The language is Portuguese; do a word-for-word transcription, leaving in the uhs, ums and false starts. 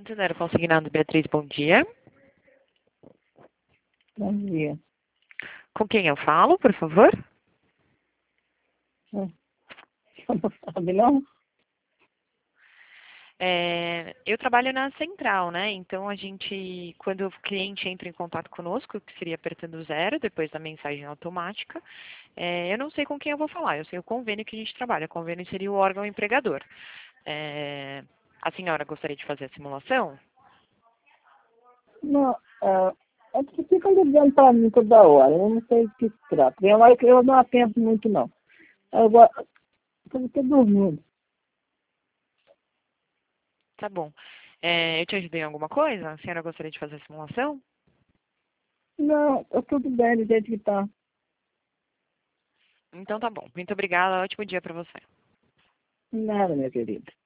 Santander, consignado Beatriz, bom dia. Bom dia. Com quem eu falo, por favor? É. Não sabe, não? É, eu trabalho na central, né? Então a gente, quando o cliente entra em contato conosco, que seria apertando zero, depois da mensagem automática, é, eu não sei com quem eu vou falar, eu sei o convênio que a gente trabalha. O convênio seria o órgão empregador. É, a senhora gostaria de fazer a simulação? Não, é, é que fica ligando para mim toda hora, eu não sei do que se trata. Tem hora que eu não atendo muito, não. Agora, eu estou dormindo. Tá bom. É, eu te ajudei em alguma coisa? A senhora gostaria de fazer a simulação? Não, está tudo bem do jeito que está. Então tá bom. Muito obrigada. Ótimo dia para você. Nada, minha querida.